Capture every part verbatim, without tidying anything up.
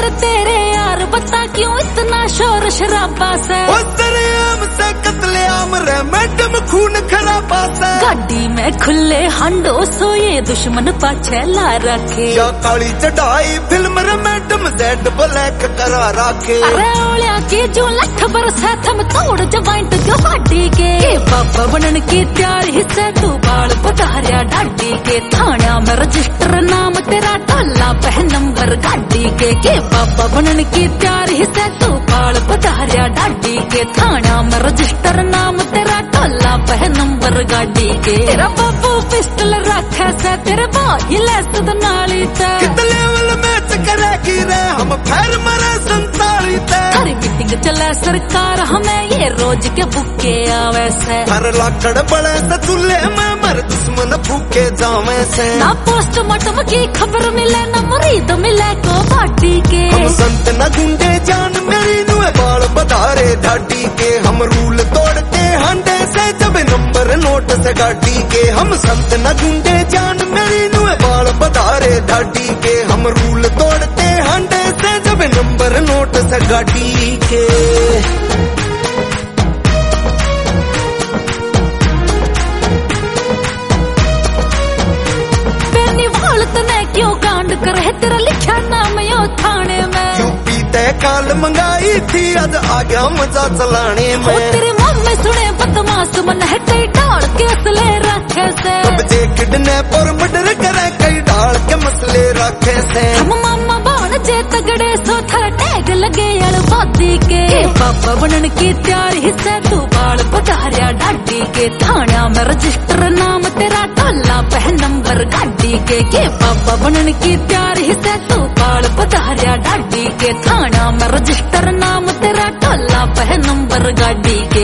पर तेरे यार बता क्यों इतना शोर शराबा से। आम से कत्लेआम रे मैडम खून खराबा से। गाड़ी में खुले हंडो सोए दुश्मन पाछे ला रखे। या काली चढ़ाई फिल्म रे मैडम जेड ब्लैक करा रखे। अरे ओलिया की जो लठ बरस है थम तोड़ जवाइंट जो हाडी के। बाबा बनन की तैयार हिस्से तू बाल पधारिया डाडी के। थाना में रजिस्टर नाम तेरा टोला पह नंबर गाड़ी के। के बाबा बनन की तैयार हिस्से तू बाल पधारिया डाडी के। थाना में रजिस्टर नाम तेरा टोला पह नंबर गाड़ी के। तेरा बाबू पिस्टल रखे से तेरे भाई लैस नाली ते। कितने लेवल मैच करेगी रे हम फैर मरे संताली ते। हर मीटिंग चले सरकार हमें ये रोज के बुके आवे से। हर लाकड़ बड़े से चूल्हे में मर दुश्मन भूखे जावे से। ना पोस्टमार्टम की खबर मिले ना मुरीद मिले को पार्टी के। हम संत न गुंडे जान मेरी नुए बाल बधारे ढाडी के। हम रूल तोड़ते हांडे से जब नंबर नोट से गाड़ी के। हम संत न गुंडे जान मेरी नुए बाल बधारे ढाडी के। हम रूल तोड़ते हांडे से जब नंबर नोट से गाड़ी के। क्यों कांड करे तेरा लिखा नाम यो थाने में। यूपी तय काल मंगाई थी आज आ गया मजा चलाने में। तेरे मुंह में सुने बदमाश मन है कई डाल के असले रखे से। बच्चे किडनैप और मर्डर करे कई डाल के मसले रखे से। हम मामा बाण जे तगड़े सो थर टैग लगे अड़बादी के। बाबा बनन की तैयार हिस्से तू बाल पधारिया डाडी के। थाना में रजिस्टर नाम तेरा टोला पह नंबर गाड़ी के। के बाबा बनन की तैयार हिस्से तू बाल पधारिया डाडी के। थाना में रजिस्टर नाम तेरा टोला पह नंबर गाड़ी के।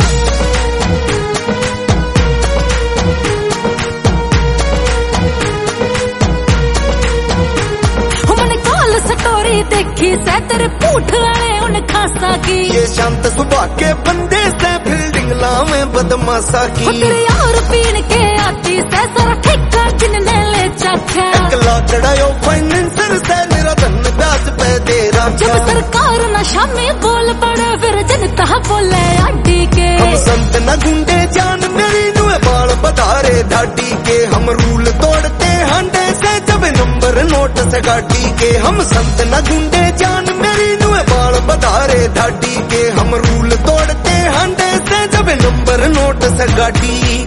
स्टोरी देखी से तेरे पूठ वाले उन खासा की। ये शांत सुबह के बंदे से फील्डिंग लावे बदमाशा की। तेरे यार पीन के आती से सारा ठेका जिनने ले चखा। एक लाकड़ा यो फाइनेंसर से मेरा धन ब्याज पे दे रहा। जब सरकार नशा में बोल पड़े फिर जनता बोले आडी के। हम संत न गुंडे जान मेरी नुए बाल बधारे ढाडी के। हम रूल तोड़ते हांडे से जब नंबर नोट से गाड़ी के। हम संत न गुंडे जान मेरी नुए बाल बधारे ढाडी के। हम रूल तोड़ते हांडे से जब नंबर नोट से गाड़ी